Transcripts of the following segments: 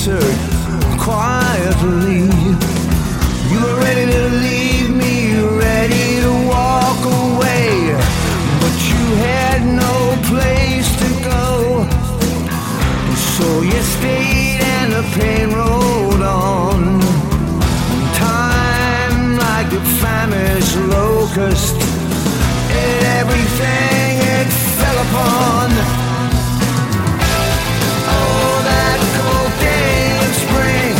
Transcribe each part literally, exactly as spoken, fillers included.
answered quietly. You were ready to leave me, ready to walk away, but you had no place to go. So you stayed and the pain rolled on. Time, like a famished locust, ate everything it fell upon. Oh, that cocaine spring.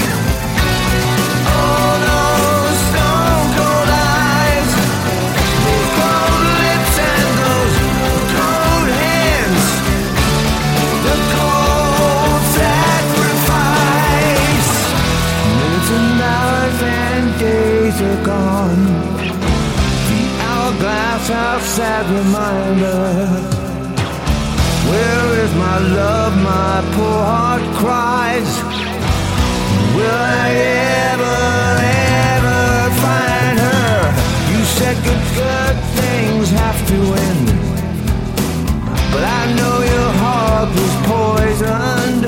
Oh, those stone cold eyes. Those cold lips and those cold hands. The cold sacrifice. Minutes and hours and days are gone. The hourglass of sad reminder. Where is my love, my poor heart cries? Will I ever, ever find her? You said good, good things have to end, but I know your heart was poisoned.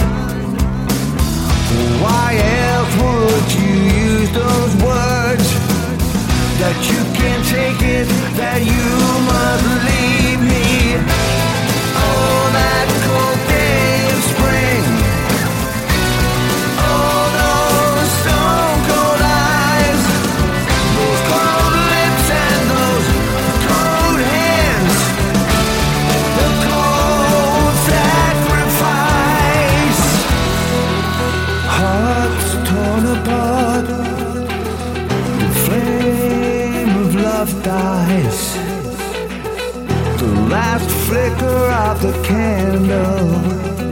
Why else would you use those words? That you can't take it, that you must leave me. Oh, that cocaine spring. Oh, those stone cold eyes. Those cold lips and those cold hands. The cold sacrifice. Hearts torn apart. The flame of love dies. The last flicker of the candle